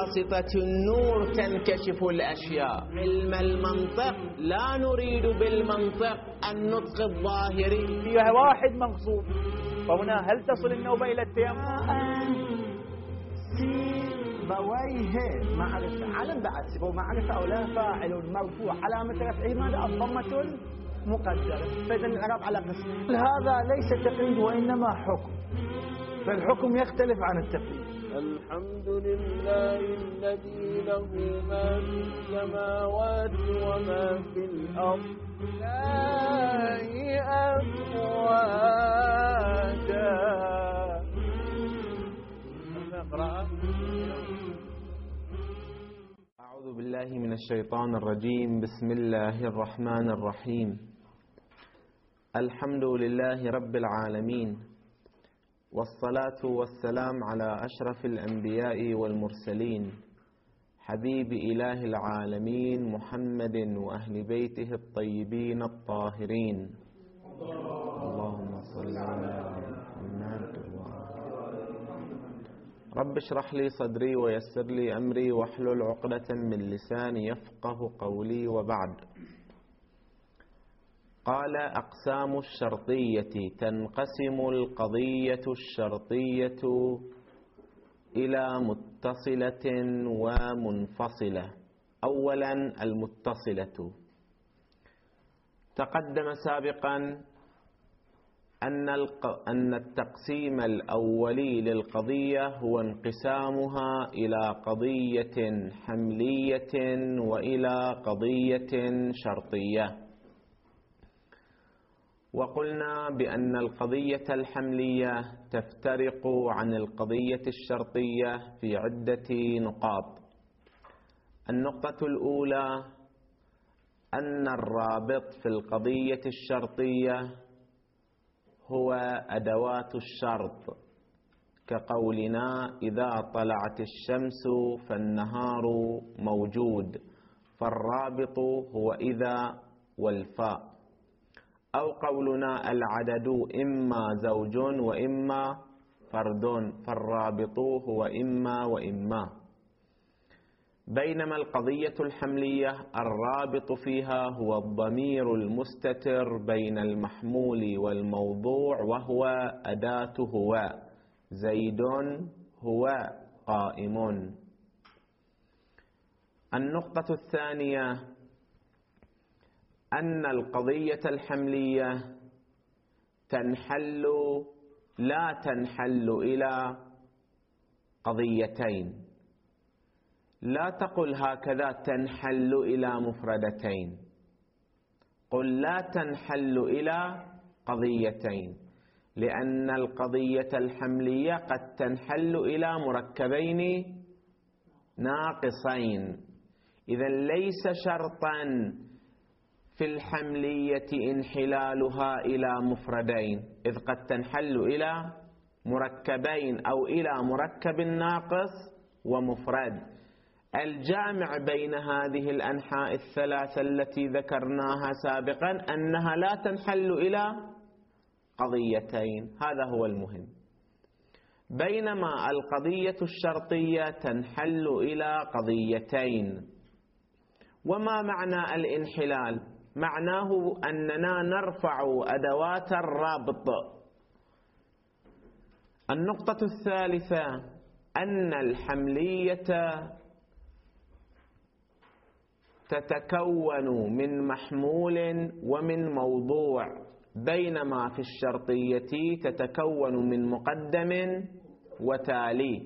بواسطة النور تنكشف الأشياء. علم المنطق لا نريد بالمنطق النطق الظاهري. فيها واحد مغصوب، فهنا هل تصل النوبة إلى التيمم؟ سيبويه معرفة علم بعد سيبويه معرفة أو لا فاعل مرفوع علامة رفعه ماذا؟ الضمة المقدرة. فإذا الإعراب على قسم. هذا ليس تقييد وإنما حكم، فالحكم يختلف عن التقييد. الحمد لله الذي له ما في السماوات وما في الأرض لا أفواجا. أعوذ بالله من الشيطان الرجيم. بسم الله الرحمن الرحيم. الحمد لله رب العالمين، والصلاة والسلام على أشرف الأنبياء والمرسلين، حبيب إله العالمين محمد وأهل بيته الطيبين الطاهرين. اللهم صل على محمد. رب اشرح لي صدري ويسر لي أمري واحلل عقدة من لساني يفقه قولي. وبعد. قال: أقسام الشرطية. تنقسم القضية الشرطية إلى متصلة ومنفصلة. أولا المتصلة. تقدم سابقا أن التقسيم الأولي للقضية هو انقسامها إلى قضية حملية وإلى قضية شرطية. وقلنا بأن القضية الحملية تفترق عن القضية الشرطية في عدة نقاط. النقطة الأولى أن الرابط في القضية الشرطية هو أدوات الشرط، كقولنا: إذا طلعت الشمس فالنهار موجود، فالرابط هو إذا والفاء. أو قولنا: العدد إما زوج وإما فرد، فالرابط هو إما وإما. بينما القضية الحملية الرابط فيها هو الضمير المستتر بين المحمول والموضوع، وهو أداة هو. زيد هو قائم. النقطة الثانية أن القضية الحملية لا تنحل إلى قضيتين. لا تقل هكذا تنحل إلى مفردتين، قل لا تنحل إلى قضيتين، لأن القضية الحملية قد تنحل إلى مركبين ناقصين. إذا ليس شرطا في الحملية انحلالها إلى مفردين، إذ قد تنحل إلى مركبين أو إلى مركب ناقص ومفرد. الجامع بين هذه الأنحاء الثلاثة التي ذكرناها سابقا أنها لا تنحل إلى قضيتين، هذا هو المهم. بينما القضية الشرطية تنحل إلى قضيتين. وما معنى الانحلال؟ معناه أننا نرفع أدوات الرابط. النقطة الثالثة أن الحملية تتكون من محمول ومن موضوع، بينما في الشرطية تتكون من مقدم وتالي.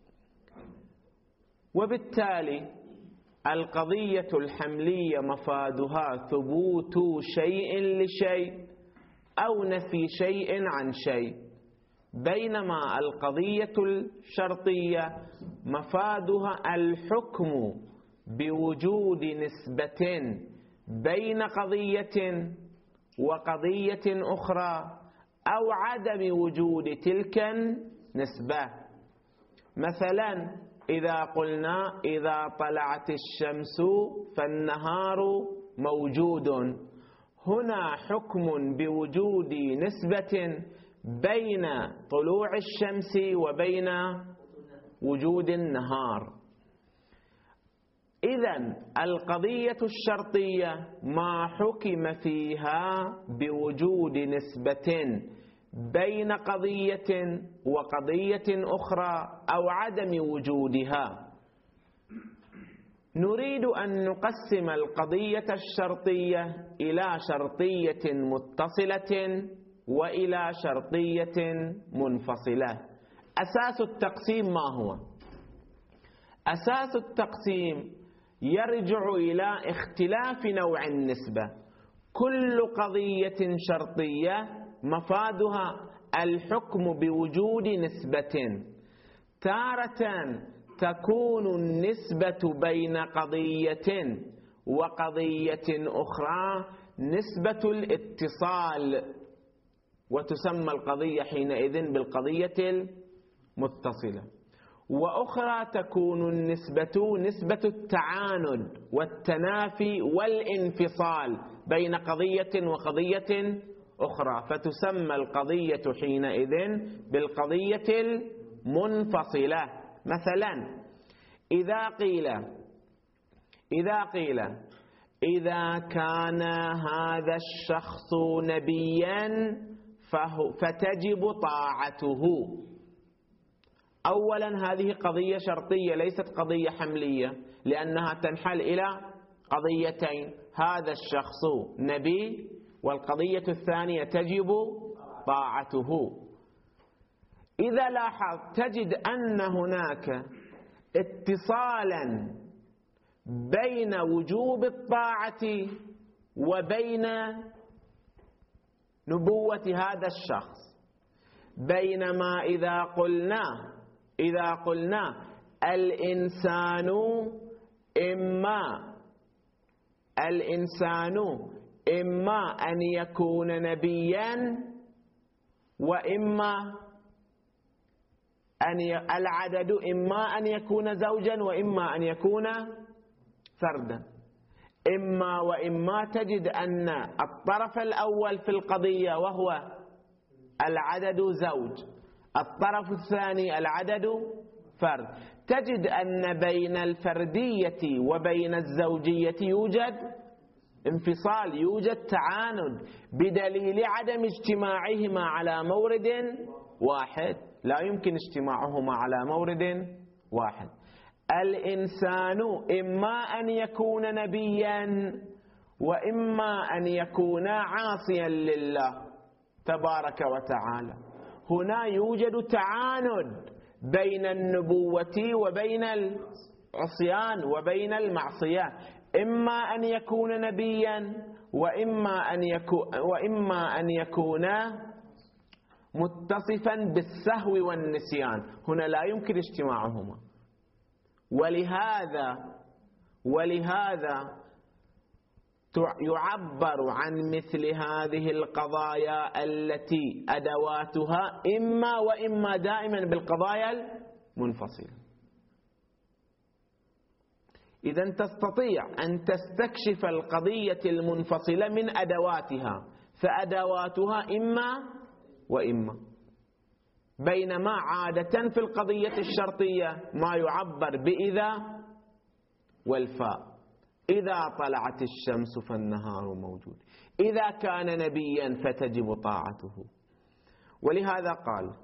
وبالتالي القضية الحملية مفادها ثبوت شيء لشيء أو نفي شيء عن شيء، بينما القضية الشرطية مفادها الحكم بوجود نسبة بين قضية وقضية أخرى أو عدم وجود تلك النسبة. مثلا إذا قلنا: إذا طلعت الشمس فالنهار موجود، هنا حكم بوجود نسبة بين طلوع الشمس وبين وجود النهار. إذن القضية الشرطية ما حكم فيها بوجود نسبة بين قضية وقضية أخرى أو عدم وجودها. نريد أن نقسم القضية الشرطية إلى شرطية متصلة وإلى شرطية منفصلة. أساس التقسيم ما هو؟ أساس التقسيم يرجع إلى اختلاف نوع النسبة. كل قضية شرطية مفادها الحكم بوجود نسبة. تارة تكون النسبة بين قضية وقضية أخرى نسبة الاتصال، وتسمى القضية حينئذ بالقضية المتصلة. وأخرى تكون النسبة نسبة التعاند والتنافي والانفصال بين قضية وقضية أخرى، فتسمى القضية حينئذ بالقضية المنفصلة. مثلا إذا قيل إذا كان هذا الشخص نبيا فتجب طاعته. أولا هذه قضية شرطية ليست قضية حملية، لأنها تنحل إلى قضيتين: هذا الشخص نبي، والقضية الثانية تجب طاعته. إذا لاحظ تجد أن هناك اتصالا بين وجوب الطاعة وبين نبوة هذا الشخص. بينما إذا قلنا الإنسان إما أن يكون نبيا، وإما العدد إما أن يكون زوجا وإما أن يكون فردا. وإما تجد أن الطرف الأول في القضية وهو العدد زوج، الطرف الثاني العدد فرد. تجد أن بين الفردية وبين الزوجية يوجد انفصال، يوجد تعاند، بدليل عدم اجتماعهما على مورد واحد. لا يمكن اجتماعهما على مورد واحد. الإنسان إما أن يكون نبيا وإما أن يكون عاصيا لله تبارك وتعالى. هنا يوجد تعاند بين النبوة وبين العصيان وبين المعصية. إما أن يكون نبيا وإما أن يكون متصفا بالسهو والنسيان. هنا لا يمكن اجتماعهما. ولهذا يعبر عن مثل هذه القضايا التي أدواتها إما وإما دائما بالقضايا المنفصلة. إذا تستطيع أن تستكشف القضية المنفصلة من أدواتها، فأدواتها إما وإما. بينما عادة في القضية الشرطية ما يعبر بإذا والفاء. إذا طلعت الشمس فالنهار موجود، إذا كان نبيا فتجب طاعته. ولهذا قال: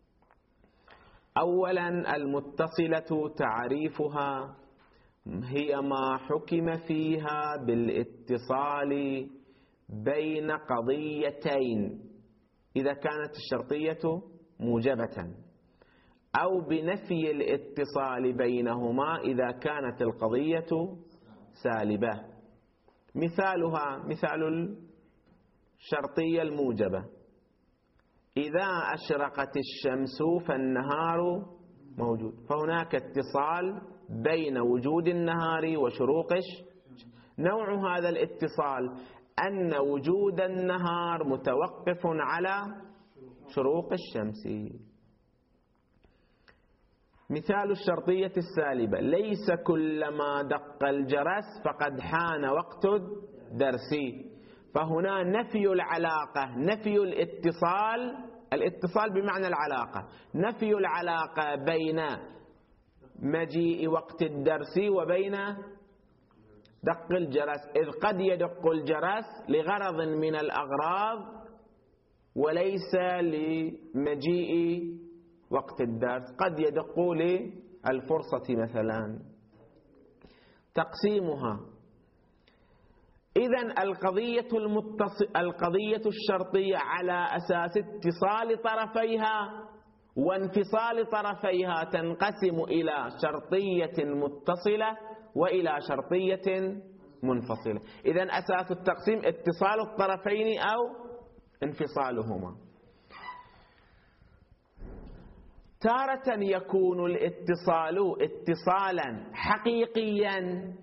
أولا المتصلة تعريفها هي ما حكم فيها بالاتصال بين قضيتين إذا كانت الشرطية موجبة، أو بنفي الاتصال بينهما إذا كانت القضية سالبة. مثالها مثال الشرطية الموجبة: إذا أشرقت الشمس فالنهار موجود. فهناك اتصال بين وجود النهار وشروق نوع هذا الاتصال أن وجود النهار متوقف على شروق الشمس. مثال الشرطية السالبة: ليس كلما دق الجرس فقد حان وقت الدرس. فهنا نفي العلاقة، نفي الاتصال بمعنى العلاقة، نفي العلاقة بين مجيء وقت الدرس وبين دق الجرس، إذ قد يدق الجرس لغرض من الأغراض وليس لمجيء وقت الدرس، قد يدق للفرصة مثلا. تقسيمها: إذن القضية الشرطية على أساس اتصال طرفيها وانفصال طرفيها تنقسم إلى شرطية متصلة وإلى شرطية منفصلة. إذن أساس التقسيم اتصال الطرفين أو انفصالهما. تارة يكون الاتصال اتصالا حقيقيا،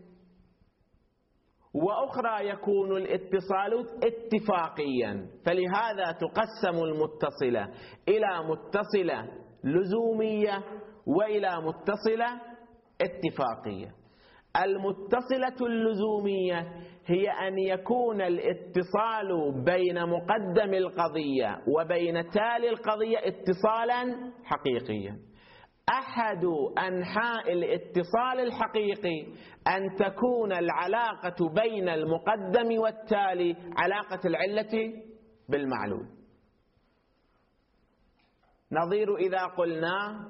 وأخرى يكون الاتصال اتفاقيا. فلهذا تقسم المتصلة إلى متصلة لزومية وإلى متصلة اتفاقية. المتصلة اللزومية هي أن يكون الاتصال بين مقدم القضية وبين تالي القضية اتصالا حقيقيا. أحد أنحاء الاتصال الحقيقي أن تكون العلاقة بين المقدم والتالي علاقة العلة بالمعلول. نظير إذا قلنا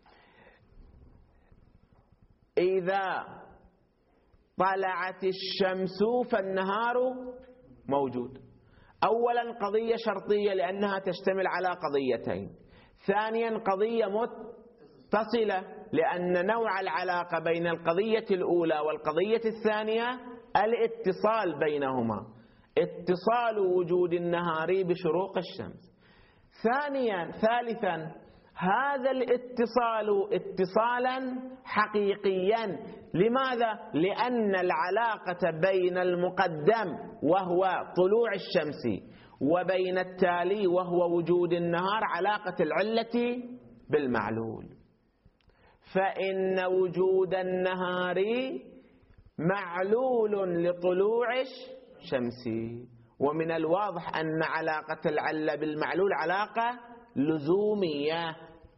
إذا طلعت الشمس فالنهار موجود. أولا قضية شرطية لأنها تشتمل على قضيتين. ثانيا قضية متصلة لأن نوع العلاقة بين القضية الأولى والقضية الثانية الاتصال بينهما، اتصال وجود النهار بشروق الشمس. ثالثا هذا الاتصال اتصالا حقيقيا. لماذا؟ لأن العلاقة بين المقدم وهو طلوع الشمس وبين التالي وهو وجود النهار علاقة العلة بالمعلول. فإن وجود النهار معلول لطلوع الشمس، ومن الواضح أن علاقة العلة بالمعلول علاقة لزومية.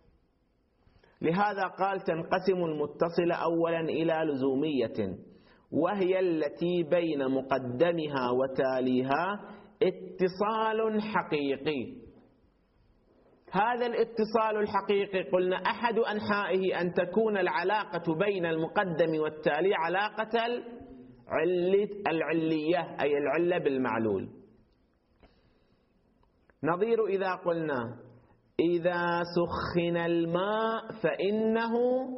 لهذا قال تنقسم المتصلة أولا إلى لزومية، وهي التي بين مقدمها وتاليها اتصال حقيقي. هذا الاتصال الحقيقي قلنا أحد أنحائه أن تكون العلاقة بين المقدم والتالي علاقة العلية، أي العلة بالمعلول. نظير إذا قلنا إذا سخن الماء فإنه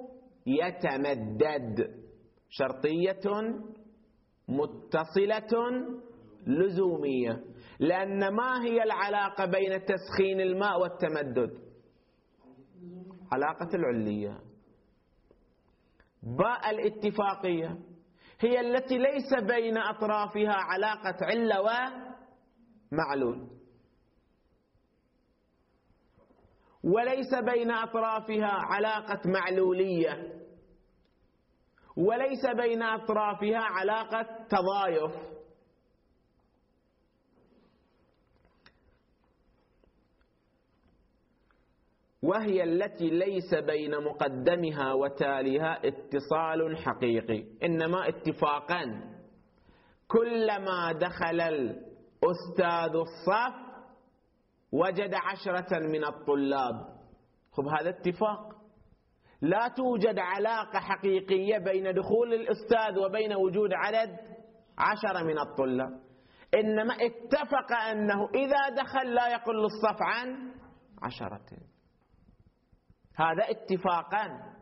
يتمدد، شرطية متصلة لزومية. لأن ما هي العلاقة بين تسخين الماء والتمدد؟ علاقة العلية. باء الاتفاقية هي التي ليس بين أطرافها علاقة علة ومعلول، وليس بين أطرافها علاقة معلولية، وليس بين أطرافها علاقة تضايف. وهي التي ليس بين مقدمها وتاليها اتصال حقيقي، إنما اتفاقا. كلما دخل الأستاذ الصف وجد 10 من الطلاب، خب هذا اتفاق. لا توجد علاقة حقيقية بين دخول الأستاذ وبين وجود عدد 10 من الطلاب، إنما اتفق أنه إذا دخل لا يقل الصف عن 10. هذا اتفاقا.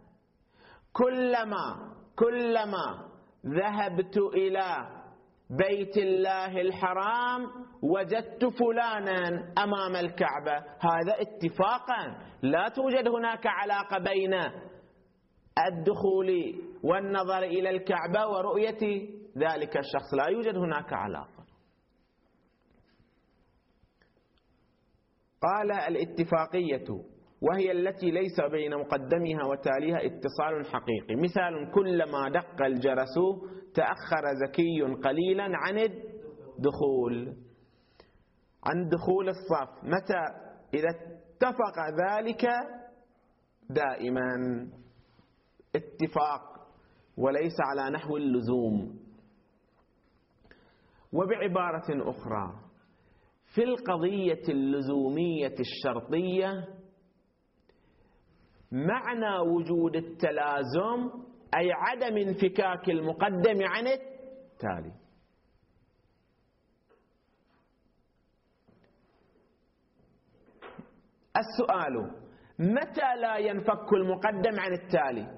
كلما ذهبت إلى بيت الله الحرام وجدت فلانا أمام الكعبة، هذا اتفاقا. لا توجد هناك علاقة بين الدخول والنظر إلى الكعبة ورؤية ذلك الشخص، لا يوجد هناك علاقة. قال الاتفاقية وهي التي ليس بين مقدمها وتاليها اتصال حقيقي. مثال: كلما دق الجرس تأخر زكي قليلا عن الدخول، عن دخول الصف. متى؟ إذا اتفق ذلك دائما، اتفاق وليس على نحو اللزوم. وبعبارة أخرى، في القضية اللزومية الشرطية معنى وجود التلازم أي عدم انفكاك المقدم عن التالي. السؤال: متى لا ينفك المقدم عن التالي؟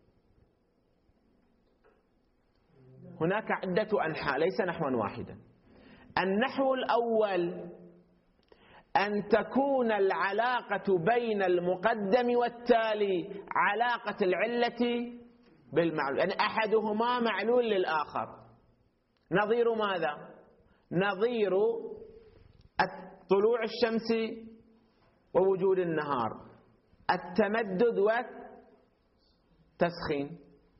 هناك عدة أنحاء ليس نحوا واحدا. النحو الأول أن تكون العلاقة بين المقدم والتالي علاقة العلة بالمعلول، يعني أحدهما معلول للآخر. نظير ماذا؟ نظير طلوع الشمس ووجود النهار، التمدد والتسخين.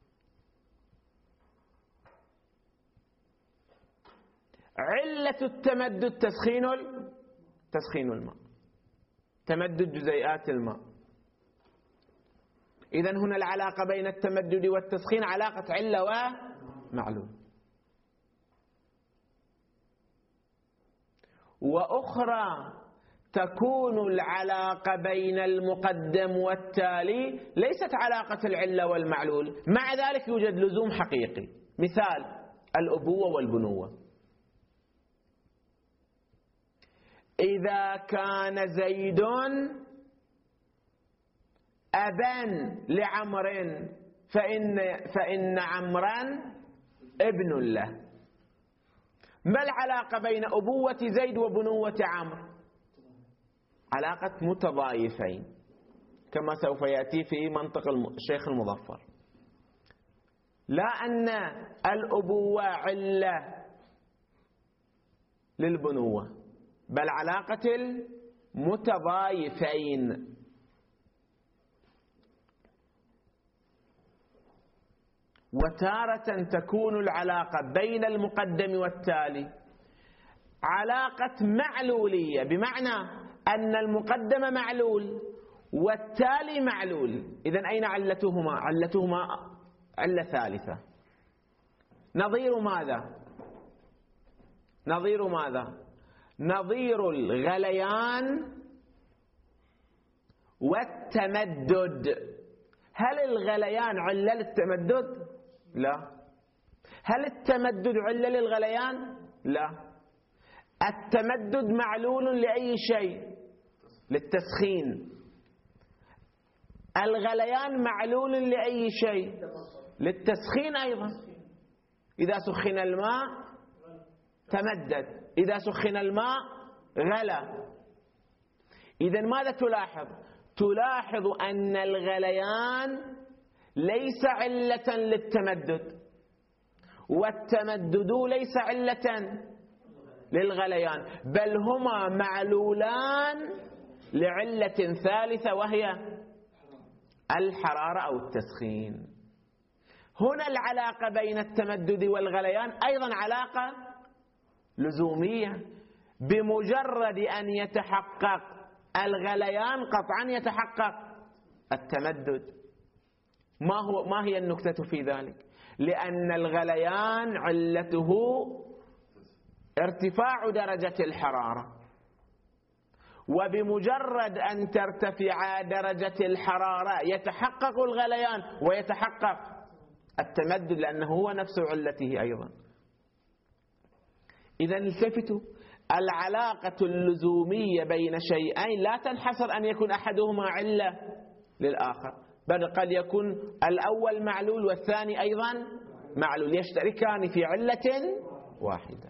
علة التمدد تسخين الماء، تمدد جزيئات الماء. إذن هنا العلاقة بين التمدد والتسخين علاقة علة ومعلول. وأخرى تكون العلاقة بين المقدم والتالي ليست علاقة العلة والمعلول، مع ذلك يوجد لزوم حقيقي. مثال: الأبوة والبنوة. إذا كان زيد أبا لعمر فإن عمرا ابن له. ما العلاقة بين أبوة زيد وبنوة عمرو؟ علاقة متضايفين كما سوف يأتي في منطق الشيخ المظفر. لا أن الأبوة علة للبنوة، بل علاقة المتضايفين. وتارة تكون العلاقة بين المقدم والتالي علاقة معلولية، بمعنى أن المقدم معلول والتالي معلول. إذن أين علتهما؟ علتهما علة ثالثة. نظير ماذا؟ نظير ماذا؟ نظير الغليان والتمدد. هل الغليان علة للتمدد؟ لا. هل التمدد علة للغليان؟ لا. التمدد معلول لأي شيء؟ للتسخين. الغليان معلول لأي شيء؟ للتسخين أيضا. إذا سخن الماء تمدد، إذا سخن الماء غلى. إذن ماذا تلاحظ؟ تلاحظ أن الغليان ليس علة للتمدد، والتمدد ليس علة للغليان، بل هما معلولان لعلة ثالثة وهي الحرارة أو التسخين. هنا العلاقة بين التمدد والغليان أيضا علاقة لزومية. بمجرد أن يتحقق الغليان قطعا يتحقق التمدد. ما هي النكتة في ذلك؟ لأن الغليان علته ارتفاع درجة الحرارة، وبمجرد أن ترتفع درجة الحرارة يتحقق الغليان ويتحقق التمدد، لأنه هو نفس علته أيضا. إذن التفتوا، العلاقة اللزومية بين شيئين لا تنحصر أن يكون أحدهما علة للآخر، بل قد يكون الأول معلول والثاني أيضا معلول، يشتركان في علة واحدة.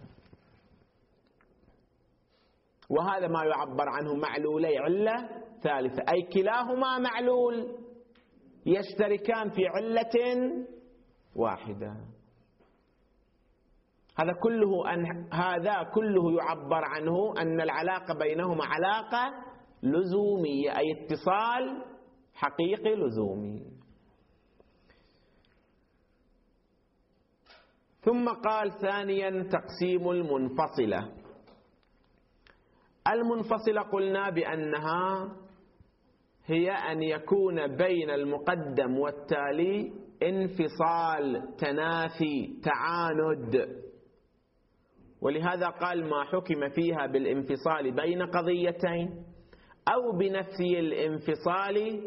وهذا ما يعبر عنه معلولي علة ثالثة، أي كلاهما معلول يشتركان في علة واحدة. هذا كله يعبر عنه أن العلاقة بينهما علاقة لزومية، أي اتصال حقيقي لزومي. ثم قال ثانيا تقسيم المنفصلة. المنفصلة قلنا بأنها هي أن يكون بين المقدم والتالي انفصال، تنافي، تعاند، ولهذا قال ما حكم فيها بالانفصال بين قضيتين أو بنفي الانفصال،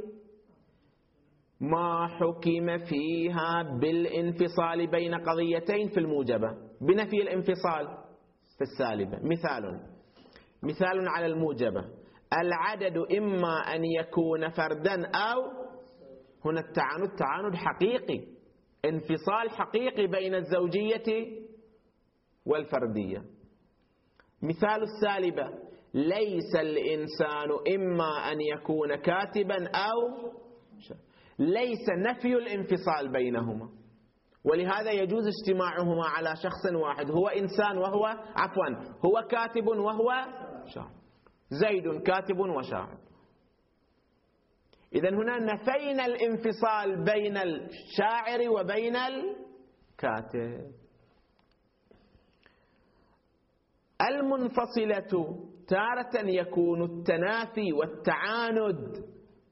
ما حكم فيها بالانفصال بين قضيتين في الموجبة، بنفي الانفصال في السالبة. مثال على الموجبة: العدد إما أن يكون فردا أو، هنا التعاند حقيقي، انفصال حقيقي بين الزوجية والفردية. مثال السالبة: ليس الإنسان إما أن يكون كاتبا أو، ليس نفي الانفصال بينهما، ولهذا يجوز اجتماعهما على شخص واحد، هو إنسان وهو هو كاتب وهو شاعر، زيد كاتب وشاعر. إذن هنا نفينا الانفصال بين الشاعر وبين الكاتب. المنفصلة تارة يكون التنافي والتعاند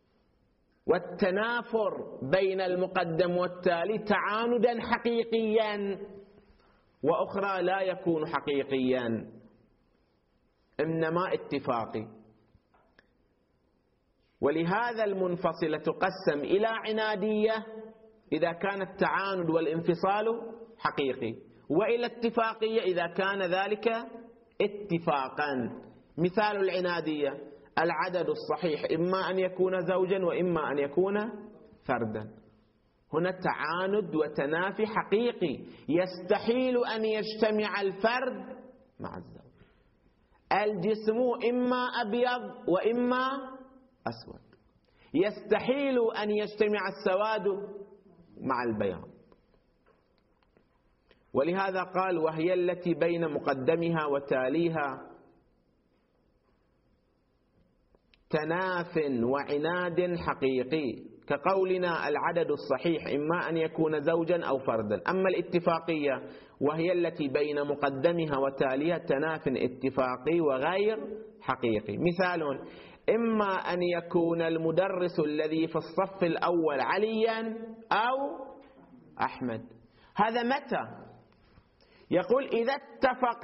والتنافر بين المقدم والتالي تعاندا حقيقيا، وأخرى لا يكون حقيقيا إنما اتفاقي. ولهذا المنفصلة تقسم إلى عنادية إذا كان التعاند والانفصال حقيقي، وإلى اتفاقية إذا كان ذلك اتفاقا. مثال العنادية: العدد الصحيح إما أن يكون زوجا وإما أن يكون فردا. هنا تعاند وتنافي حقيقي، يستحيل أن يجتمع الفرد مع الزوج. الجسم إما أبيض وإما أسود، يستحيل أن يجتمع السواد مع البياض. ولهذا قال: وهي التي بين مقدمها وتاليها تناف وعناد حقيقي، كقولنا العدد الصحيح إما أن يكون زوجا أو فردا. أما الاتفاقية وهي التي بين مقدمها وتاليها تناف اتفاقي وغير حقيقي. مثال: إما أن يكون المدرس الذي في الصف الأول عليا أو أحمد. هذا متى؟ يقول إذا اتفق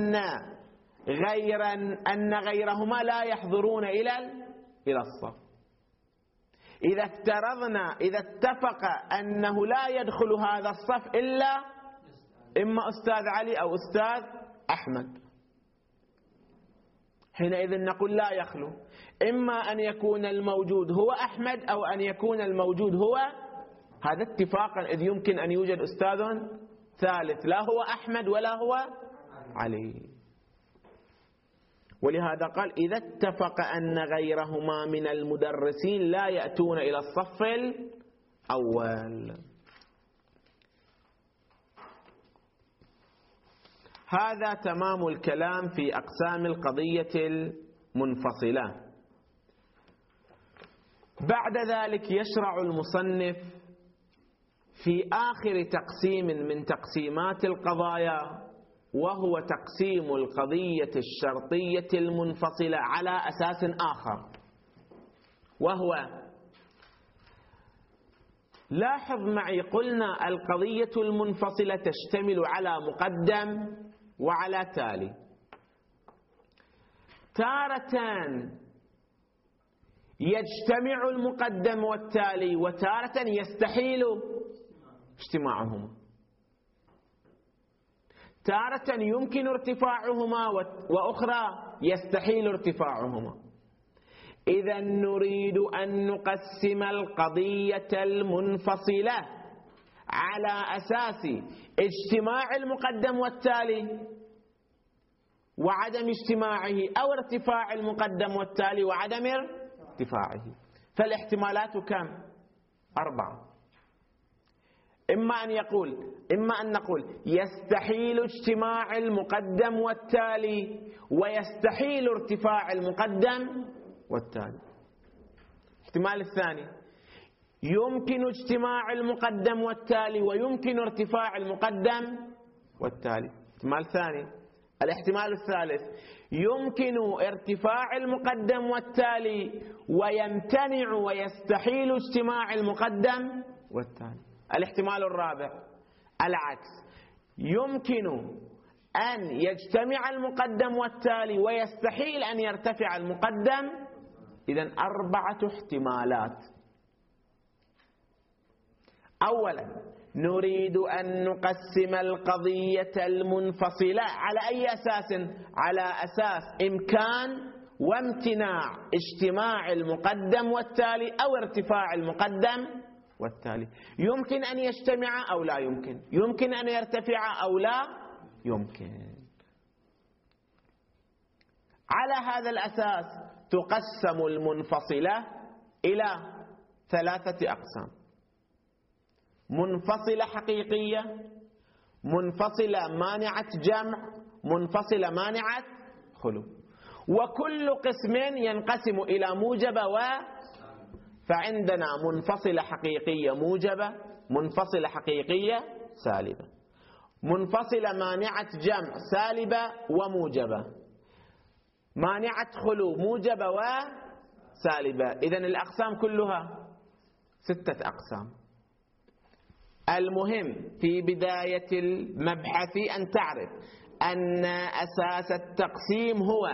أن غيرهما لا يحضرون إلى الصف. إذا افترضنا إذا اتفق أنه لا يدخل هذا الصف إلا إما أستاذ علي أو أستاذ أحمد، حينئذ نقول لا يخلو، إما أن يكون الموجود هو أحمد أو أن يكون الموجود هو هذا اتفاقا، إذ يمكن أن يوجد أستاذ ثالث لا هو أحمد ولا هو علي. ولهذا قال: إذا اتفق أن غيرهما من المدرسين لا يأتون إلى الصف الأول. هذا تمام الكلام في أقسام القضية المنفصلة. بعد ذلك يشرع المصنف في آخر تقسيم من تقسيمات القضايا، وهو تقسيم القضية الشرطية المنفصلة على أساس آخر، وهو، لاحظ معي، قلنا القضية المنفصلة تشتمل على مقدم وعلى تالي. تارة يجتمع المقدم والتالي، وتارة يستحيل اجتماعهما. تارة يمكن ارتفاعهما وأخرى يستحيل ارتفاعهما. إذا نريد أن نقسم القضية المنفصلة على أساس اجتماع المقدم والتالي وعدم اجتماعه، أو ارتفاع المقدم والتالي وعدم ارتفاعه. فالاحتمالات كم؟ 4. إما أن نقول يستحيل اجتماع المقدم والتالي ويستحيل ارتفاع المقدم والتالي. الاحتمال الثاني: يمكن اجتماع المقدم والتالي ويمكن ارتفاع المقدم والتالي. احتمال ثاني. الاحتمال الثالث: يمكن ارتفاع المقدم والتالي ويمتنع ويستحيل اجتماع المقدم والتالي. الاحتمال الرابع العكس: يمكن أن يجتمع المقدم والتالي ويستحيل أن يرتفع المقدم. إذن 4 احتمالات. أولا نريد أن نقسم القضية المنفصلة على أي أساس؟ على أساس إمكان وامتناع اجتماع المقدم والتالي أو ارتفاع المقدم والتالي. يمكن أن يجتمع أو لا يمكن، يمكن أن يرتفع أو لا يمكن. على هذا الأساس تقسم المنفصلة إلى 3 أقسام: منفصلة حقيقية، منفصلة مانعة جمع، منفصلة مانعة خلو. وكل قسم ينقسم إلى موجبة فعندنا منفصلة حقيقية موجبة، منفصلة حقيقية سالبة، منفصلة مانعة جمع سالبة وموجبة، مانعة خلو موجبة وسالبة. إذن الأقسام كلها 6 أقسام. المهم في بداية المبحث أن تعرف أن أساس التقسيم هو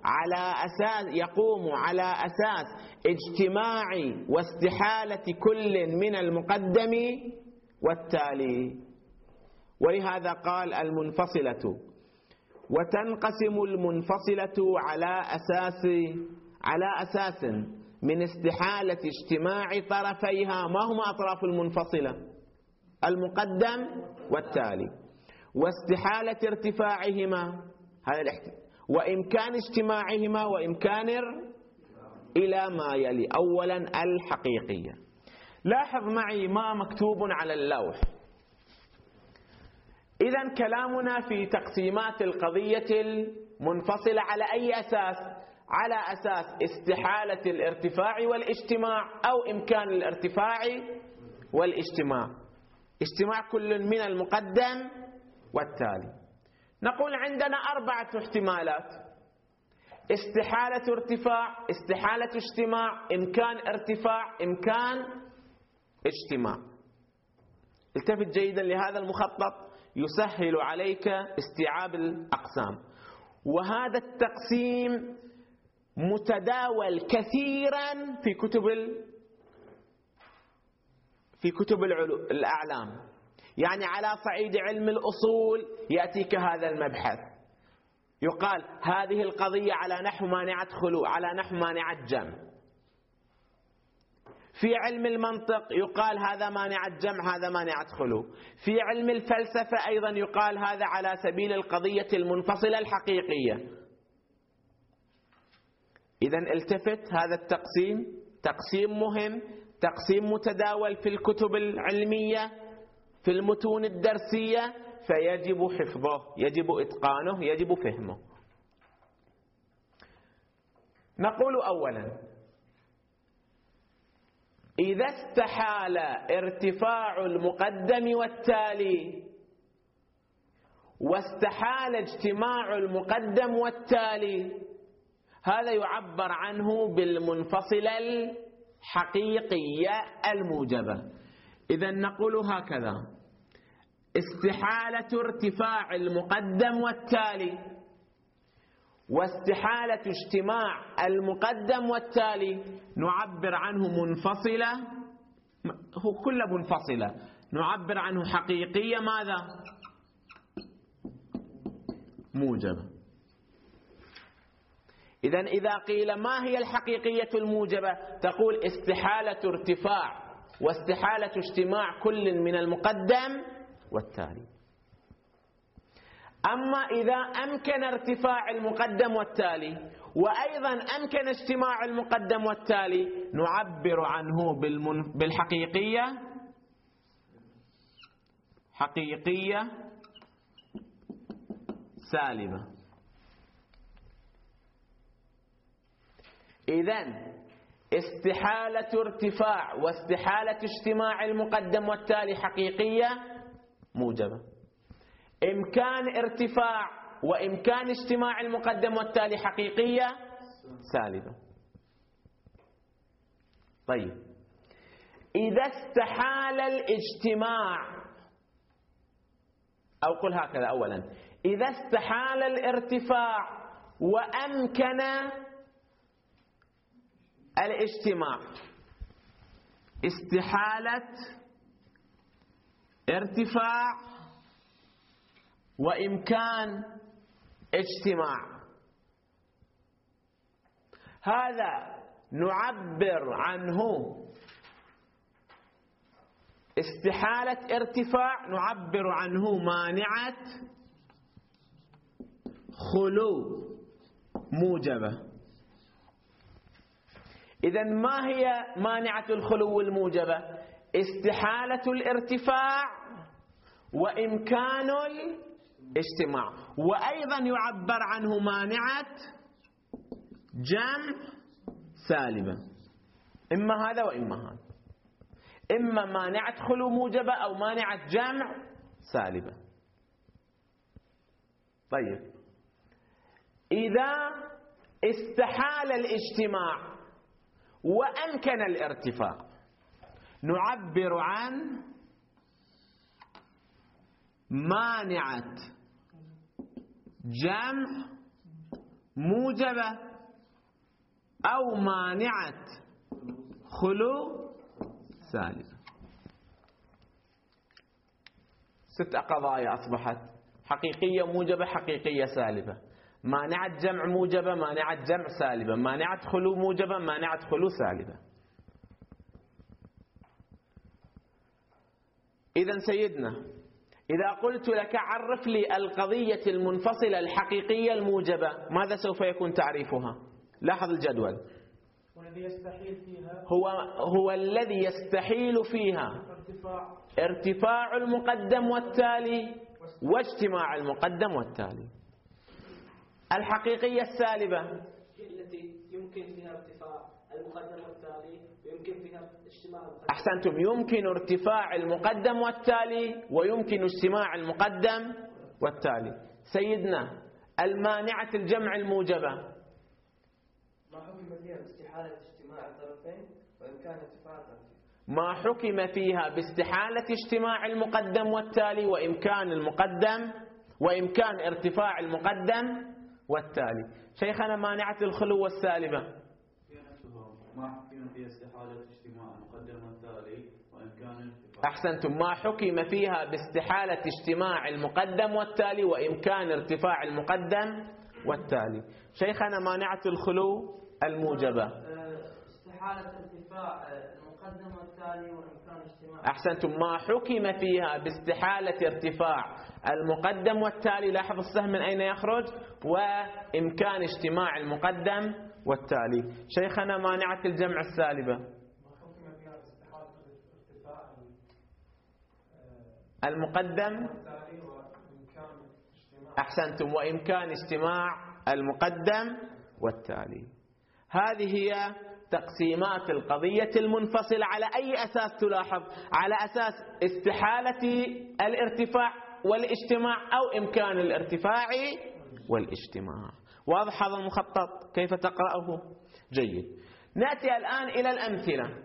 يقوم على أساس اجتماع واستحالة كل من المقدم والتالي. ولهذا قال المنفصلة. وتنقسم المنفصلة على أساس من استحالة اجتماع طرفيها. ما هما أطراف المنفصلة؟ المقدم والتالي، واستحالة ارتفاعهما وإمكان اجتماعهما وإمكان إلى ما يلي. أولا الحقيقية. لاحظ معي ما مكتوب على اللوح. إذن كلامنا في تقسيمات القضية المنفصلة على أي أساس؟ على أساس استحالة الارتفاع والاجتماع أو إمكان الارتفاع والاجتماع، اجتماع كل من المقدم والتالي. نقول عندنا 4 احتمالات: استحالة ارتفاع، استحالة اجتماع، إمكان ارتفاع، إمكان اجتماع. التفت جيدا لهذا المخطط يسهل عليك استيعاب الأقسام. وهذا التقسيم متداول كثيرا في كتب الأعلام. يعني على صعيد علم الأصول يأتيك هذا المبحث، يقال هذه القضية على نحو مانعة خلو، على نحو مانعة جمع. في علم المنطق يقال هذا مانعة جمع، هذا مانعة خلو. في علم الفلسفة أيضا يقال هذا على سبيل القضية المنفصلة الحقيقية. إذن التفت، هذا التقسيم تقسيم مهم، تقسيم متداول في الكتب العلمية، في المتون الدرسية، فيجب حفظه، يجب إتقانه، يجب فهمه. نقول أولا: إذا استحال ارتفاع المقدم والتالي واستحال اجتماع المقدم والتالي، هذا يعبر عنه بالمنفصلة الحقيقية الموجبة. إذن نقول هكذا: استحالة ارتفاع المقدم والتالي واستحالة اجتماع المقدم والتالي نعبر عنه منفصلة، هو كل منفصلة نعبر عنه حقيقية ماذا؟ موجبة. إذن إذا قيل ما هي الحقيقية الموجبة؟ تقول استحالة ارتفاع واستحالة اجتماع كل من المقدم والتالي. أما إذا أمكن ارتفاع المقدم والتالي وأيضا أمكن اجتماع المقدم والتالي نعبر عنه بالحقيقية، حقيقية سالبة. إذن استحالة ارتفاع واستحالة اجتماع المقدم والتالي حقيقية موجبة، إمكان ارتفاع وإمكان اجتماع المقدم والتالي حقيقية سالبة. طيب، إذا استحال الاجتماع، أو قل هكذا أولا: إذا استحال الارتفاع وأمكن الاجتماع. استحالة ارتفاع وإمكان اجتماع، هذا نعبر عنه استحالة ارتفاع، نعبر عنه مانعة خلو موجبة. إذن ما هي مانعة الخلو الموجبة؟ استحالة الارتفاع وإمكان الاجتماع، وأيضا يعبر عنه مانعة جمع سالبة، إما هذا وإما هذا، إما مانعة خلو موجبة أو مانعة جمع سالبة. طيب، إذا استحال الاجتماع وأمكن الارتفاع نعبر عن مانعة جمع موجبة أو مانعة خلو سالبة. 6 قضايا أصبحت: حقيقية موجبة، حقيقية سالبة، مانعة جمع موجبة، مانعة جمع سالبة، مانعة خلو موجبة، مانعة خلو سالبة. إذن سيدنا، إذا قلت لك عرف لي القضية المنفصلة الحقيقية الموجبة، ماذا سوف يكون تعريفها؟ لاحظ الجدول. هو الذي يستحيل فيها ارتفاع المقدم والتالي واجتماع المقدم والتالي. الحقيقية السالبة التي يمكن فيها ارتفاع المقدم والتالي ويمكن فيها اجتماع المقدم. أحسنتم، يمكن ارتفاع المقدم والتالي ويمكن اجتماع المقدم والتالي. سيدنا، المانعة الجمع الموجبة ما حكم فيها باستحالة اجتماع الطرفين وإمكان ارتفاع الطرفين. ما حكم فيها باستحالة اجتماع المقدم والتالي وإمكان المقدم وإمكان ارتفاع المقدم والتالي. شيخنا، مانعة الخلو والسالبة ما حكم فيها استحالة اجتماع المقدم والتالي وإمكان الارتفاع. أحسنتم، ما حكم فيها باستحالة اجتماع المقدم والتالي وإمكان ارتفاع المقدم والتالي. شيخنا، مانعة الخلو الموجبة استحالة ارتفاع المقدم والتالي وإمكان اجتماع. أحسنتم، ما حكم فيها باستحالة ارتفاع المقدم والتالي، لاحظ السهم من أين يخرج، وإمكان اجتماع المقدم والتالي. شيخنا، مانعة الجمع السالبة ما حكم فيها باستحالة ارتفاع المقدم والتالي وإمكان اجتماع. أحسنتم، وإمكان اجتماع المقدم والتالي. هذه هي تقسيمات القضية المنفصلة. على أي أساس تلاحظ؟ على أساس استحالة الارتفاع والاجتماع أو إمكان الارتفاع والاجتماع. واضح هذا المخطط كيف تقرأه؟ جيد. نأتي الآن إلى الأمثلة.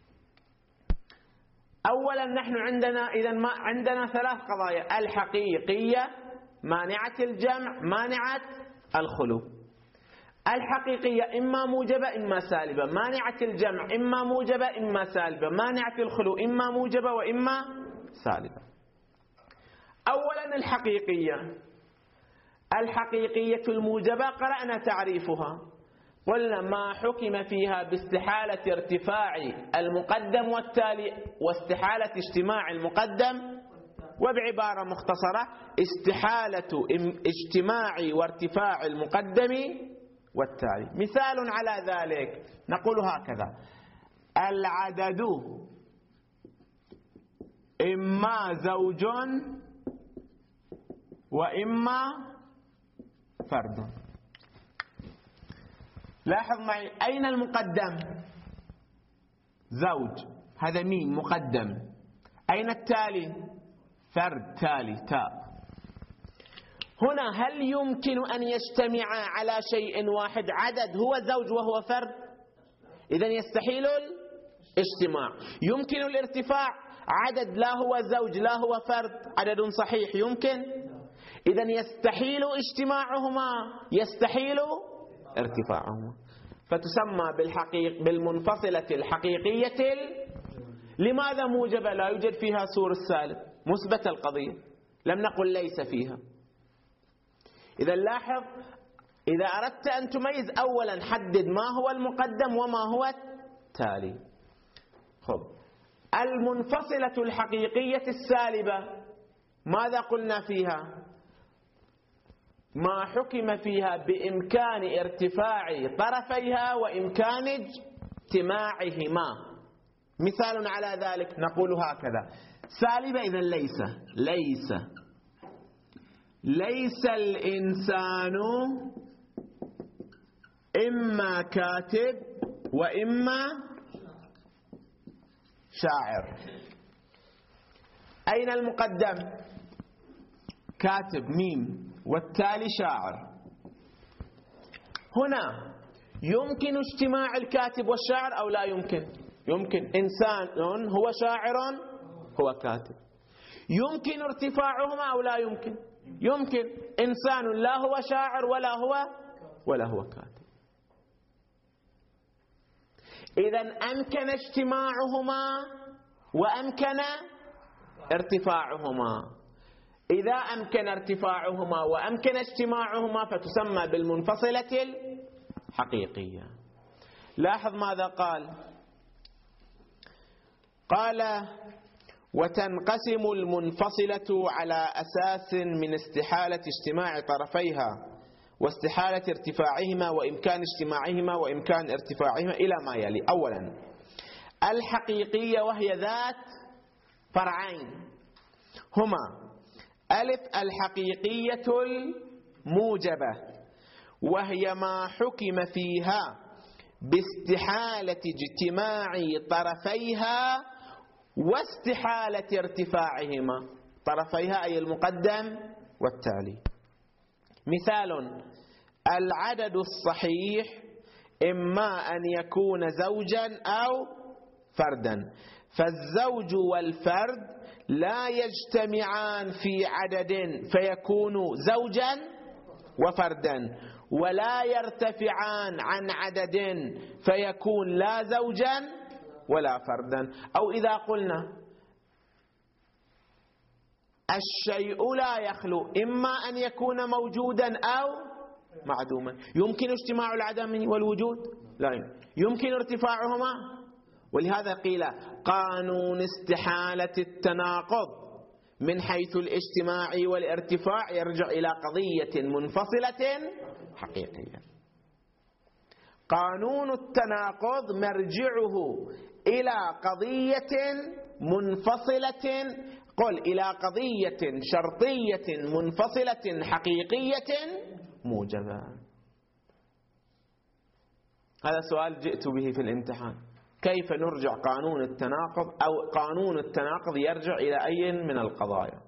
أولا نحن عندنا 3 قضايا: الحقيقية، مانعة الجمع، مانعة الخلو. الحقيقية إما موجبة إما سالبة، مانعة الجمع إما موجبة إما سالبة، مانعة الخلو إما موجبة وإما سالبة. أولا الحقيقية الموجبة قرأنا تعريفها، قلنا ما حكم فيها باستحالة ارتفاع المقدم والتالي واستحالة اجتماع المقدم، وبعبارة مختصرة استحالة اجتماع وارتفاع المقدم والتالي. مثال على ذلك نقول هكذا: العدد إما زوج وإما فرد. لاحظ معي، أين المقدم؟ زوج، هذا مين؟ مقدم. أين التالي؟ فرد، تالي، تاء. هنا هل يمكن أن يجتمعا على شيء واحد، عدد هو زوج وهو فرد؟ إذن يستحيل الاجتماع. يمكن الارتفاع، عدد لا هو زوج لا هو فرد، عدد صحيح يمكن. إذن يستحيل اجتماعهما، يستحيل ارتفاعهما، فتسمى بالمنفصلة الحقيقية. لماذا موجبة؟ لا يوجد فيها سور السالب، مثبت القضية، لم نقل ليس فيها. إذا لاحظ، إذا أردت أن تميز أولا حدد ما هو المقدم وما هو التالي. خب، المنفصلة الحقيقية السالبة ماذا قلنا فيها؟ ما حكم فيها بإمكان ارتفاع طرفيها وإمكان اجتماعهما. مثال على ذلك نقول هكذا: سالبة إذن ليس الإنسان إما كاتب وإما شاعر. أين المقدم؟ كاتب ميم، والتالي شاعر. هنا يمكن اجتماع الكاتب والشاعر أو لا يمكن؟ يمكن. إنسان هو شاعر هو كاتب. يمكن ارتفاعهما أو لا يمكن؟ يمكن. إنسان لا هو شاعر ولا هو كاتب. إذن أمكن اجتماعهما وأمكن ارتفاعهما. إذا أمكن ارتفاعهما وأمكن اجتماعهما فتسمى بالمنفصلة الحقيقية. لاحظ ماذا قال: قال: وتنقسم المنفصلة على أساس من استحالة اجتماع طرفيها واستحالة ارتفاعهما وإمكان اجتماعهما وإمكان ارتفاعهما إلى ما يلي. أولا الحقيقية، وهي ذات فرعين هما: ألف الحقيقية الموجبة، وهي ما حكم فيها باستحالة اجتماع طرفيها واستحالة ارتفاعهما. طرفيها أي المقدم والتالي. مثال: العدد الصحيح إما أن يكون زوجا أو فردا، فالزوج والفرد لا يجتمعان في عدد فيكون زوجا وفردا، ولا يرتفعان عن عدد فيكون لا زوجا ولا فردا. أو إذا قلنا الشيء لا يخلو إما أن يكون موجودا أو معدوما، يمكن اجتماع العدم والوجود؟ لا يمكن ارتفاعهما. ولهذا قيل قانون استحالة التناقض من حيث الاجتماع والارتفاع يرجع إلى قضية منفصلة حقيقية. قانون التناقض مرجعه إلى قضية منفصلة، قل إلى قضية شرطية منفصلة حقيقية موجبة. هذا سؤال جئت به في الامتحان: كيف نرجع قانون التناقض، أو قانون التناقض يرجع إلى أي من القضايا؟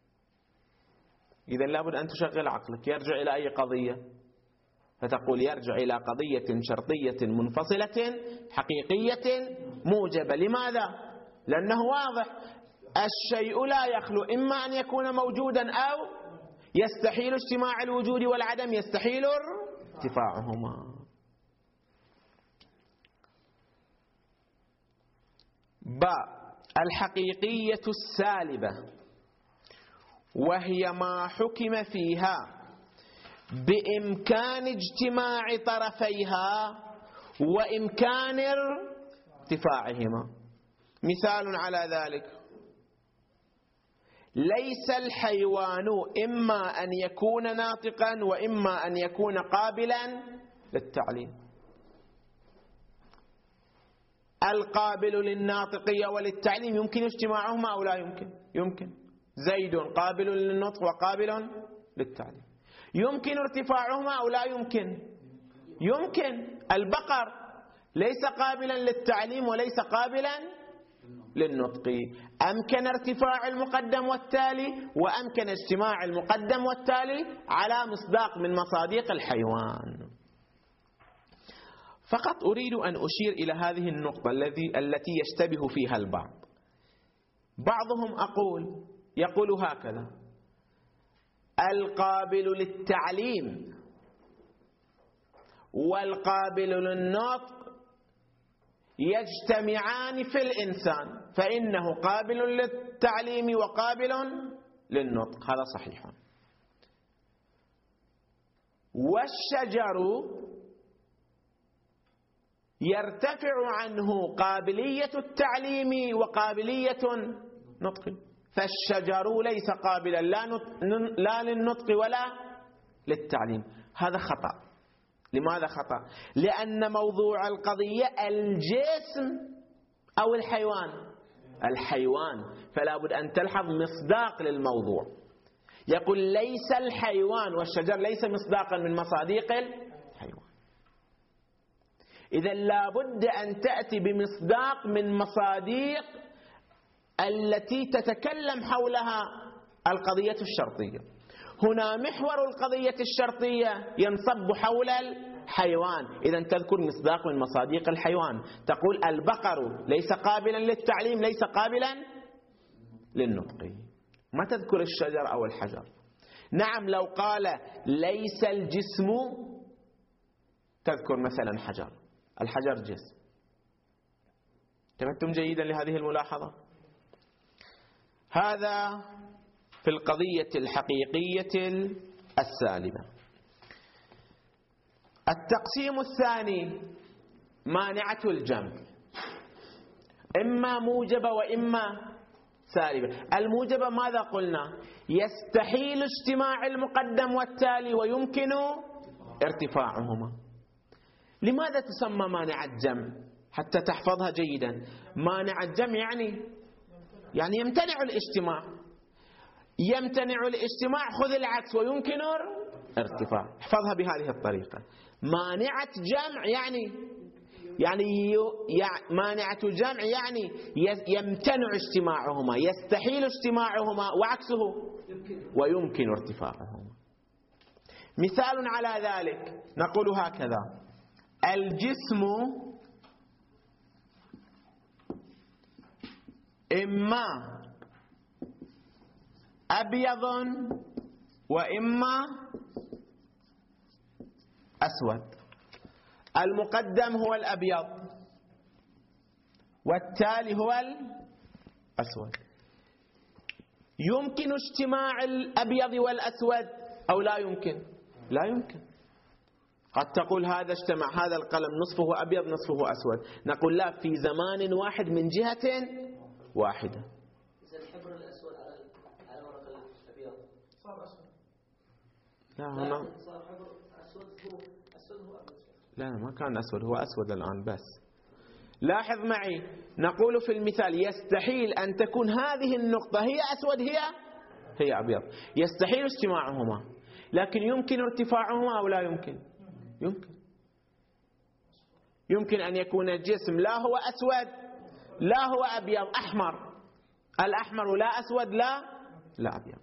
إذن لابد أن تشغل عقلك. يرجع إلى أي قضية؟ فتقول يرجع إلى قضية شرطية منفصلة حقيقية موجبة. لماذا؟ لأنه واضح، الشيء لا يخلو إما أن يكون موجودا أو يستحيل اجتماع الوجود والعدم، يستحيل ارتفاعهما. باء الحقيقية السالبة، وهي ما حكم فيها بإمكان اجتماع طرفيها وإمكان ارتفاعهما. مثال على ذلك: ليس الحيوان إما أن يكون ناطقا وإما أن يكون قابلا للتعليم. القابل للناطقية وللتعليم يمكن اجتماعهما أو لا يمكن؟ يمكن. زيد قابل للنطق وقابل للتعليم. يمكن ارتفاعهما أو لا يمكن؟ يمكن. البقر ليس قابلا للتعليم وليس قابلا للنطق. أمكن ارتفاع المقدم والتالي وأمكن اجتماع المقدم والتالي على مصداق من مصادق الحيوان. فقط أريد أن أشير إلى هذه النقطة التي يشتبه فيها البعض. بعضهم يقول هكذا: القابل للتعليم والقابل للنطق يجتمعان في الإنسان، فإنه قابل للتعليم وقابل للنطق، هذا صحيح. والشجر يرتفع عنه قابلية التعليم وقابلية النطق، فالشجر ليس قابلا لا للنطق ولا للتعليم. هذا خطأ. لماذا خطأ؟ لأن موضوع القضية الجسم أو الحيوان، فلا بد أن تلحظ مصداق للموضوع. يقول ليس الحيوان، والشجر ليس مصداقا من مصادق الحيوان. إذن لا بد أن تأتي بمصداق من مصادق التي تتكلم حولها القضية الشرطية. هنا محور القضية الشرطية ينصب حول الحيوان، إذن تذكر مصداق من مصادق الحيوان. تقول البقر ليس قابلا للتعليم، ليس قابلا للنطق. ما تذكر الشجر أو الحجر. نعم لو قال ليس الجسم تذكر مثلا حجر، الحجر جسم. انتبهتم جيدا لهذه الملاحظة؟ هذا في القضية الحقيقية السالبة. التقسيم الثاني مانعة الجمع، إما موجبة وإما سالبة. الموجبة ماذا قلنا؟ يستحيل اجتماع المقدم والتالي ويمكن ارتفاعهما. لماذا تسمى مانعة جمع؟ حتى تحفظها جيدا. مانعة جمع يعني يمتنع الاجتماع. يمتنع الاجتماع، خذ العكس، ويمكن ارتفاع. احفظها بهذه الطريقة. مانعة جمع يعني مانعة الجمع يعني يمتنع اجتماعهما، يستحيل اجتماعهما، وعكسه ويمكن ارتفاعهما. مثال على ذلك نقول هكذا: الجسم إما أبيض وإما أسود. المقدم هو الأبيض والتالي هو الأسود. يمكن اجتماع الأبيض والأسود أو لا يمكن؟ لا يمكن. قد تقول هذا اجتمع، هذا القلم نصفه أبيض نصفه أسود. نقول لا، في زمان واحد من جهة واحدة. إذا الحبر الأسود على ورق الأبيض صار أسود. لا هنا صار حبر أسود، هو أسود هو أبيض. لا ما كان أسود، هو أسود الآن بس. لاحظ معي، نقول في المثال يستحيل أن تكون هذه النقطة هي أسود هي أبيض. يستحيل اجتماعهما، لكن يمكن ارتفاعهما أو لا يمكن؟ يمكن أن يكون الجسم لا هو أسود لا هو أبيض، أحمر. الأحمر لا أسود لا أبيض.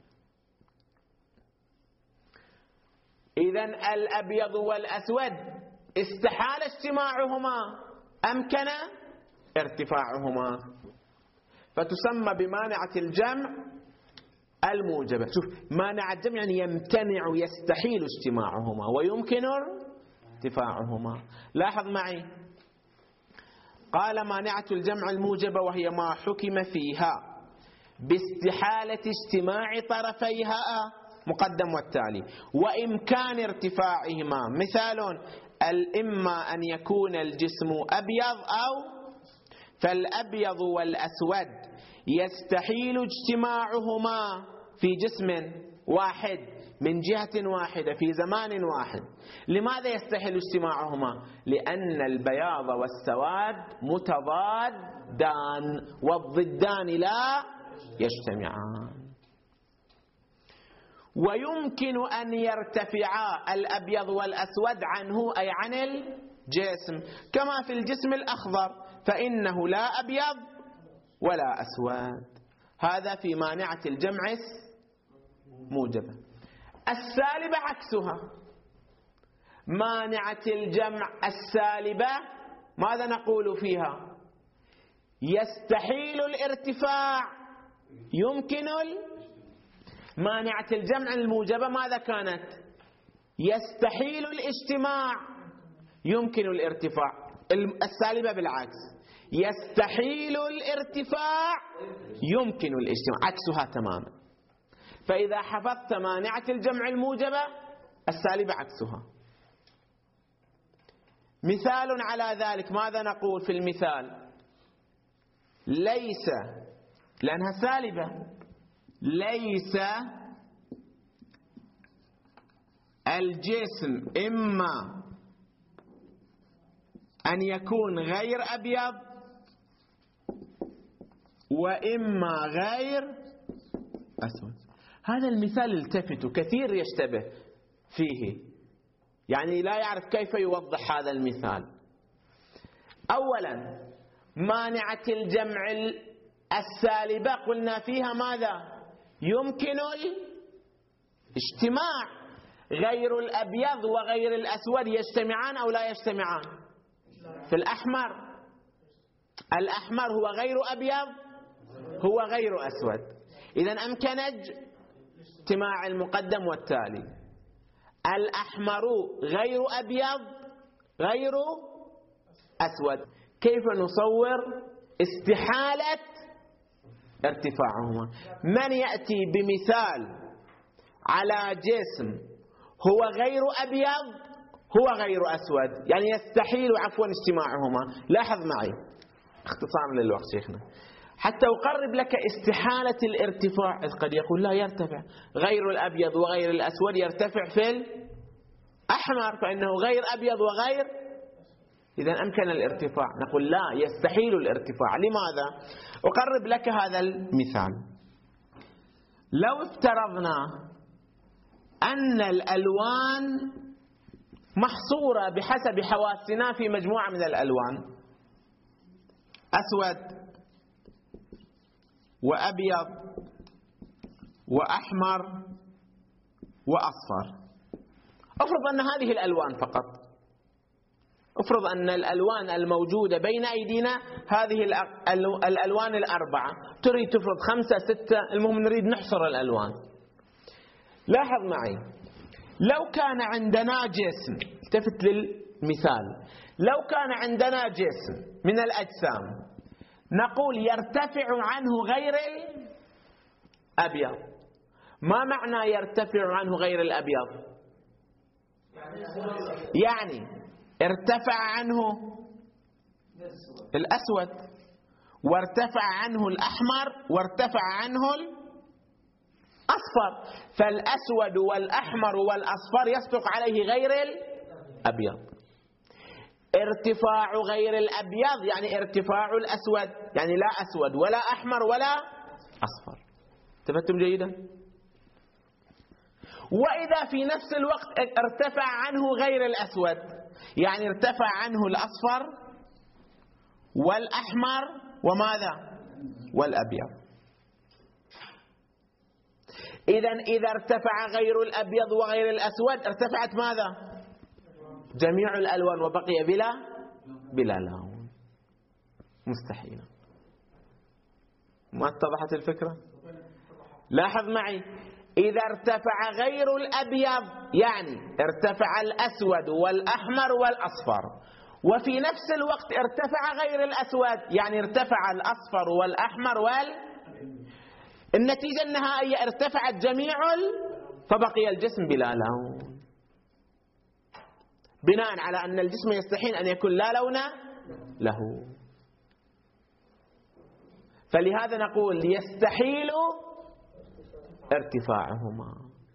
إذن الأبيض والأسود استحال اجتماعهما، أمكن ارتفاعهما، فتسمى بمانعة الجمع الموجبة. شوف، مانع الجمع يعني يمتنع، يستحيل اجتماعهما ويمكن ارتفاعهما. لاحظ معي، قال مانعة الجمع الموجبة وهي ما حكم فيها باستحالة اجتماع طرفيها مقدم والتالي وإمكان ارتفاعهما. مثال: إما أن يكون الجسم أبيض أو، فالأبيض والأسود يستحيل اجتماعهما في جسم واحد من جهة واحدة في زمان واحد. لماذا يستحيل اجتماعهما؟ لأن البياض والسواد متضادان والضدان لا يجتمعان. ويمكن أن يرتفعا الأبيض والأسود عنه، أي عن الجسم، كما في الجسم الأخضر فإنه لا أبيض ولا أسود. هذا في مانعة الجمع موجبة. السالبة عكسها. مانعة الجمع السالبة ماذا نقول فيها؟ يستحيل الارتفاع، يمكن مانعة الجمع الموجبة ماذا كانت؟ يستحيل الاجتماع يمكن الارتفاع. السالبة بالعكس، يستحيل الارتفاع يمكن الاجتماع، عكسها تماما. فإذا حفظت مانعة الجمع الموجبة السالبة عكسها. مثال على ذلك ماذا نقول في المثال؟ ليس، لأنها سالبة، ليس الجسم إما أن يكون غير أبيض وإما غير أسود. هذا المثال التفتوا كثير يشتبه فيه، يعني لا يعرف كيف يوضح هذا المثال. أولا مانعة الجمع السالبة قلنا فيها ماذا؟ يمكن الاجتماع. غير الأبيض وغير الأسود يجتمعان أو لا يجتمعان؟ في الأحمر، الأحمر هو غير أبيض هو غير أسود، إذن أمكن اجتماع المقدم والتالي. الأحمر غير أبيض غير أسود، كيف نصور استحالة ارتفاعهما؟ من يأتي بمثال على جسم هو غير أبيض هو غير أسود، يعني يستحيل عفوا اجتماعهما. لاحظ معي اختصارا للوقت شيخنا حتى أقرب لك استحالة الارتفاع. قد يقول لا يرتفع، غير الأبيض وغير الأسود يرتفع في الأحمر فإنه غير أبيض وغير، إذا أمكن الارتفاع. نقول لا، يستحيل الارتفاع. لماذا؟ أقرب لك هذا المثال. لو افترضنا أن الألوان محصورة بحسب حواسنا في مجموعة من الألوان، أسود وأبيض وأحمر وأصفر. افرض أن هذه الألوان فقط، افرض أن الألوان الموجودة بين أيدينا هذه الألوان الأربعة، تريد تفرض 5 6، المهم نريد نحصر الألوان. لاحظ معي، لو كان عندنا جسم، التفت للمثال، لو كان عندنا جسم من الأجسام نقول يرتفع عنه غير الأبيض. ما معنى يرتفع عنه غير الأبيض؟ يعني ارتفع عنه الأسود وارتفع عنه الأحمر وارتفع عنه الأصفر، فالأسود والأحمر والأصفر يصدق عليه غير الأبيض. ارتفاع غير الأبيض يعني ارتفاع الأسود، يعني لا أسود ولا أحمر ولا أصفر. تفهمتم جيدا؟ وإذا في نفس الوقت ارتفع عنه غير الأسود، يعني ارتفع عنه الأصفر والأحمر وماذا؟ والأبيض. إذا ارتفع غير الأبيض وغير الأسود ارتفعت ماذا؟ جميع الألوان وبقي بلا لون. مستحيل. ما اتضحت الفكرة؟ لاحظ معي، إذا ارتفع غير الأبيض يعني ارتفع الأسود والأحمر والأصفر، وفي نفس الوقت ارتفع غير الأسود يعني ارتفع الأصفر والأحمر النتيجة النهائية ارتفعت جميع فبقي الجسم بلا لون، بناء على أن الجسم يستحيل أن يكون لا لون له. فلهذا نقول يستحيل ارتفاعهما،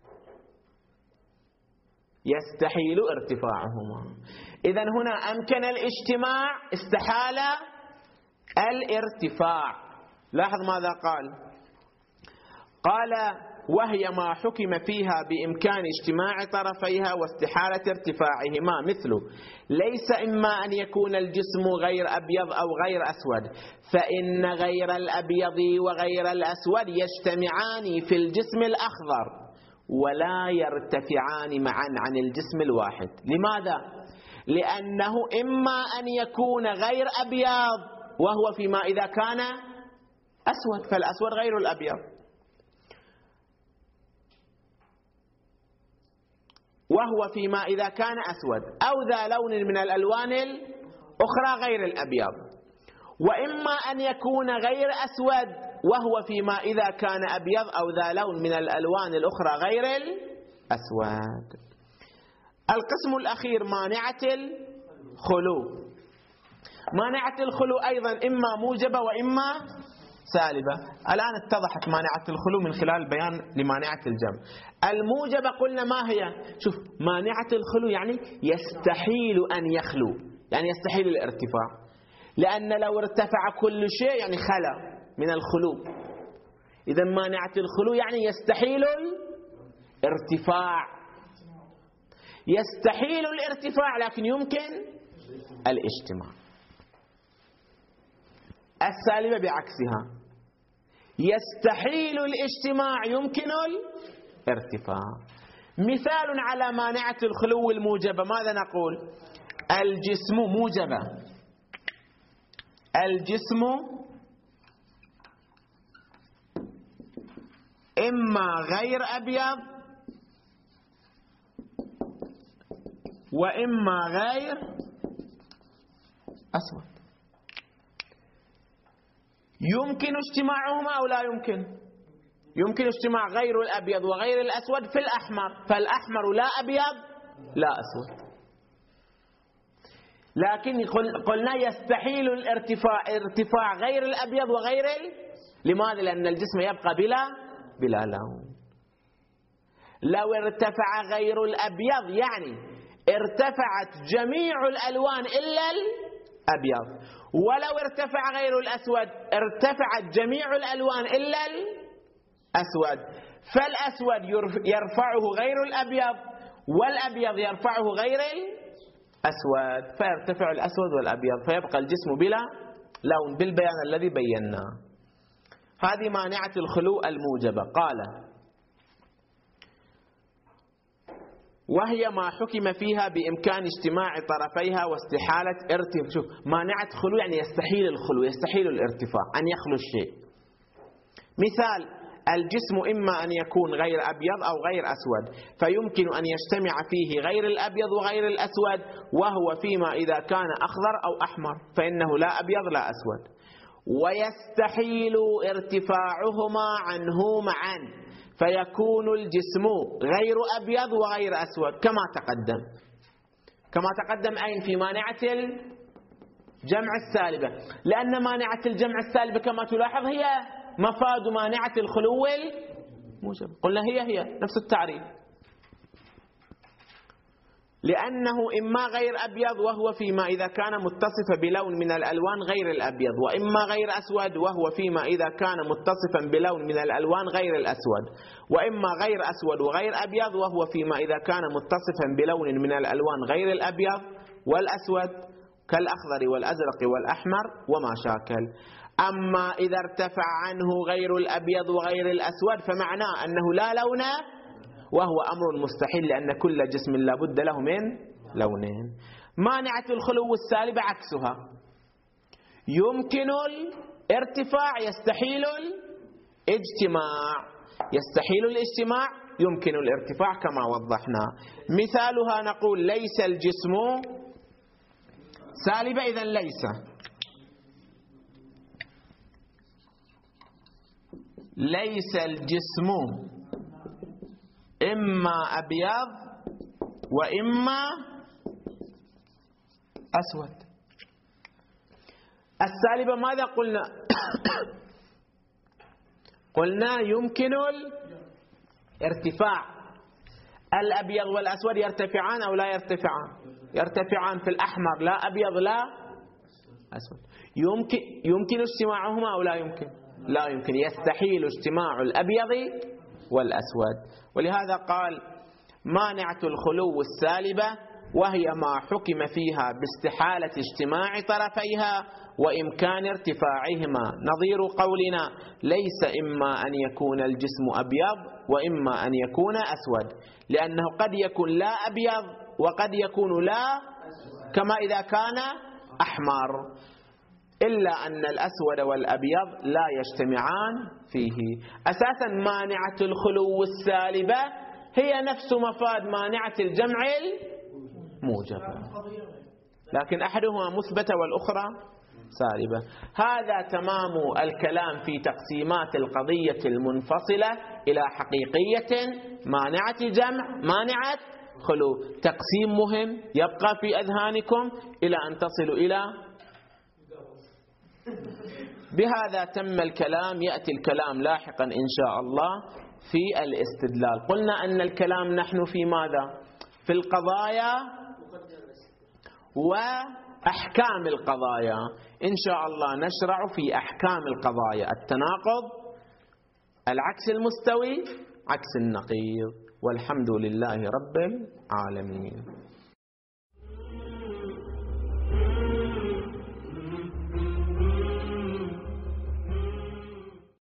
يستحيل ارتفاعهما. إذن هنا أمكن الاجتماع، استحال الارتفاع. لاحظ ماذا قال؟ قال وهي ما حكم فيها بإمكان اجتماع طرفيها واستحالة ارتفاعهما، مثله ليس إما أن يكون الجسم غير أبيض أو غير أسود، فإن غير الأبيض وغير الأسود يجتمعان في الجسم الأخضر ولا يرتفعان معا عن الجسم الواحد. لماذا؟ لأنه إما أن يكون غير أبيض وهو فيما إذا كان أسود، فالأسود غير الأبيض. وهو فيما إذا كان أسود أو ذا لون من الألوان الأخرى غير الأبيض، وإما أن يكون غير أسود وهو فيما إذا كان أبيض أو ذا لون من الألوان الأخرى غير الأسود. القسم الأخير مانعة الخلو. مانعة الخلو أيضا إما موجبة وإما سالبة. الآن اتضحت مانعة الخلو من خلال بيان لمانعة الجمع. الموجبة قلنا ما هي؟ شوف، مانعة الخلو يعني يستحيل أن يخلو، يعني يستحيل الارتفاع، لأن لو ارتفع كل شيء يعني خلا من الخلو. إذا مانعة الخلو يعني يستحيل الارتفاع. يستحيل الارتفاع لكن يمكن الاجتماع. السالبة بعكسها، يستحيل الاجتماع يمكن الارتفاع. مثال على مانعة الخلو الموجبة ماذا نقول؟ الجسم موجبة، الجسم إما غير أبيض وإما غير أسود. يمكن اجتماعهما أو لا يمكن؟ يمكن اجتماع غير الأبيض وغير الأسود في الأحمر، فالأحمر لا أبيض لا أسود. لكن قلنا يستحيل ارتفاع غير الأبيض وغير لماذا؟ لأن الجسم يبقى بلا لون. لو ارتفع غير الأبيض يعني ارتفعت جميع الألوان إلا الأبيض، ولو ارتفع غير الأسود ارتفعت جميع الألوان إلا الأسود، فالأسود يرفعه غير الأبيض والأبيض يرفعه غير الأسود، فيرتفع الأسود والأبيض فيبقى الجسم بلا لون بالبيان الذي بيناه. هذه مانعة الخلو الموجبة. قال وهي ما حكم فيها بإمكان اجتماع طرفيها واستحالة ارتفاع. شوف، مانعة خلو يعني يستحيل الخلو، يستحيل الارتفاع، أن يخلو الشيء. مثال: الجسم إما أن يكون غير أبيض أو غير أسود، فيمكن أن يجتمع فيه غير الأبيض وغير الأسود، وهو فيما إذا كان أخضر أو أحمر، فإنه لا أبيض لا أسود. ويستحيل ارتفاعهما عنه معا، فيكون الجسم غير أبيض وغير أسود كما تقدم أين؟ في مانعة الجمع السالبة، لأن مانعة الجمع السالبة كما تلاحظ هي مفاد مانعة الخلو الموجب. قلنا هي نفس التعريف، لأنه إما غير أبيض وهو فيما إذا كان متصفا بلون من الألوان غير الأبيض، وإما غير أسود وهو فيما إذا كان متصفا بلون من الألوان غير الأسود، وإما غير أسود وغير أبيض وهو فيما إذا كان متصفا بلون من الألوان غير الأبيض والأسود كالأخضر والأزرق والأحمر وما شاكل. أما إذا ارتفع عنه غير الأبيض وغير الأسود فمعناه أنه لا لون، وهو أمر مستحيل لأن كل جسم لا بد له من لونين. مانعة الخلو السالبة عكسها، يمكن الارتفاع يستحيل الاجتماع، يستحيل الاجتماع يمكن الارتفاع كما وضحنا. مثالها نقول ليس الجسم سالبة، إذن ليس الجسم إما أبيض وإما أسود. السالبة ماذا قلنا؟ قلنا يمكن الارتفاع. الأبيض والأسود يرتفعان أو لا يرتفعان؟ يرتفعان في الأحمر، لا أبيض لا أسود. يمكن اجتماعهما أو لا يمكن؟ لا يمكن، يستحيل اجتماع الأبيض والأسود. ولهذا قال مانعة الخلو السالبة وهي ما حكم فيها باستحالة اجتماع طرفيها وإمكان ارتفاعهما، نظير قولنا ليس إما أن يكون الجسم أبيض وإما أن يكون أسود، لأنه قد يكون لا أبيض وقد يكون لا، كما إذا كان أحمر، إلا أن الأسود والأبيض لا يجتمعان فيه. أساسا مانعة الخلو السالبة هي نفس مفاد مانعة الجمع الموجبة، لكن أحدهما مثبتة والأخرى سالبة. هذا تمام الكلام في تقسيمات القضية المنفصلة إلى حقيقية مانعة جمع مانعة خلو. تقسيم مهم يبقى في أذهانكم إلى أن تصلوا إلى. بهذا تم الكلام. يأتي الكلام لاحقا إن شاء الله في الاستدلال. قلنا أن الكلام نحن في ماذا؟ في القضايا وأحكام القضايا. إن شاء الله نشرع في أحكام القضايا: التناقض، العكس المستوي، عكس النقيض. والحمد لله رب العالمين.